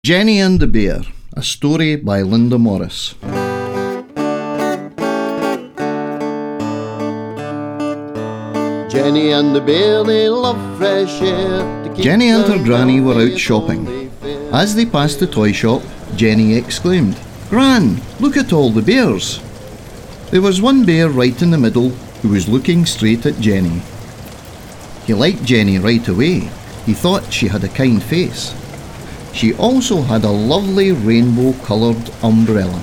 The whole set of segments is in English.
Jenny and the Bear, a story by Linda Morris. Jenny and the Bear, they love fresh air. Jenny and her granny were out shopping. As they passed the toy shop, Jenny exclaimed, "Gran, look at all the bears." There was one bear right in the middle who was looking straight at Jenny. He liked Jenny right away. He thought she had a kind face. She also had a lovely rainbow-coloured umbrella.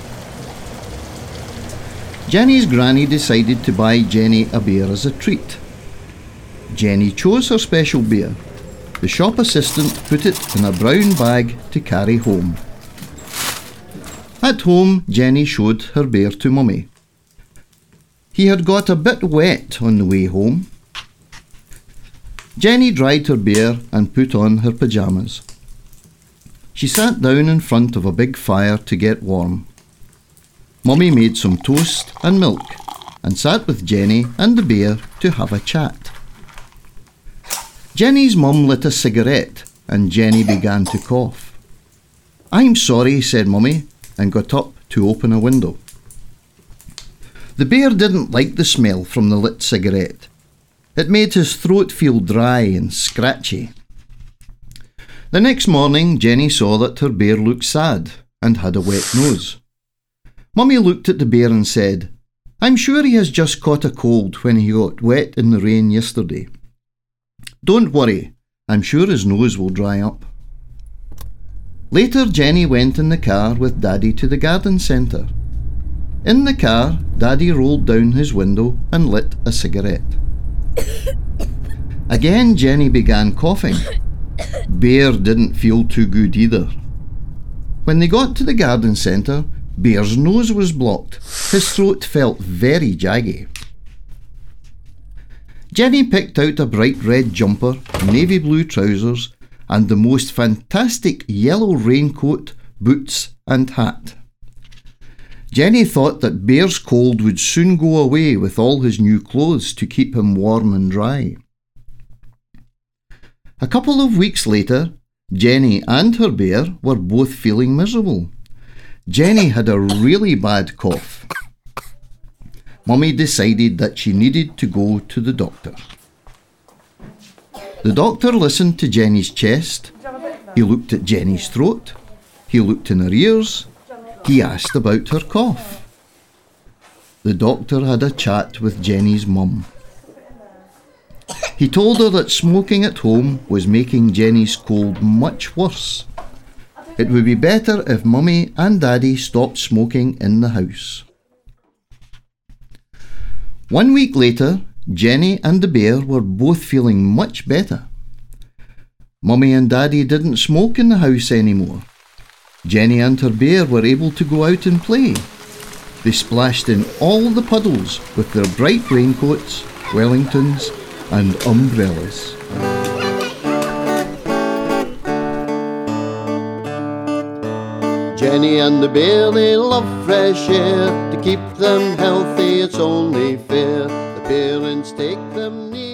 Jenny's granny decided to buy Jenny a bear as a treat. Jenny chose her special bear. The shop assistant put it in a brown bag to carry home. At home, Jenny showed her bear to Mummy. He had got a bit wet on the way home. Jenny dried her bear and put on her pyjamas. She sat down in front of a big fire to get warm. Mummy made some toast and milk and sat with Jenny and the bear to have a chat. Jenny's mum lit a cigarette and Jenny began to cough. "I'm sorry," said Mummy, and got up to open a window. The bear didn't like the smell from the lit cigarette. It made his throat feel dry and scratchy. The next morning, Jenny saw that her bear looked sad and had a wet nose. Mummy looked at the bear and said, "I'm sure he has just caught a cold when he got wet in the rain yesterday. Don't worry, I'm sure his nose will dry up." Later, Jenny went in the car with Daddy to the garden centre. In the car, Daddy rolled down his window and lit a cigarette. Again, Jenny began coughing. Bear didn't feel too good either. When they got to the garden centre, Bear's nose was blocked. His throat felt very jaggy. Jenny picked out a bright red jumper, navy blue trousers, and the most fantastic yellow raincoat, boots and hat. Jenny thought that Bear's cold would soon go away with all his new clothes to keep him warm and dry. A couple of weeks later, Jenny and her bear were both feeling miserable. Jenny had a really bad cough. Mummy decided that she needed to go to the doctor. The doctor listened to Jenny's chest. He looked at Jenny's throat. He looked in her ears. He asked about her cough. The doctor had a chat with Jenny's mum. He told her that smoking at home was making Jenny's cold much worse. It would be better if Mummy and Daddy stopped smoking in the house. 1 week later, Jenny and the bear were both feeling much better. Mummy and Daddy didn't smoke in the house anymore. Jenny and her bear were able to go out and play. They splashed in all the puddles with their bright raincoats, Wellingtons and umbrellas. Jenny and the Bear, they love fresh air. To keep them healthy, it's only fair the parents take them near.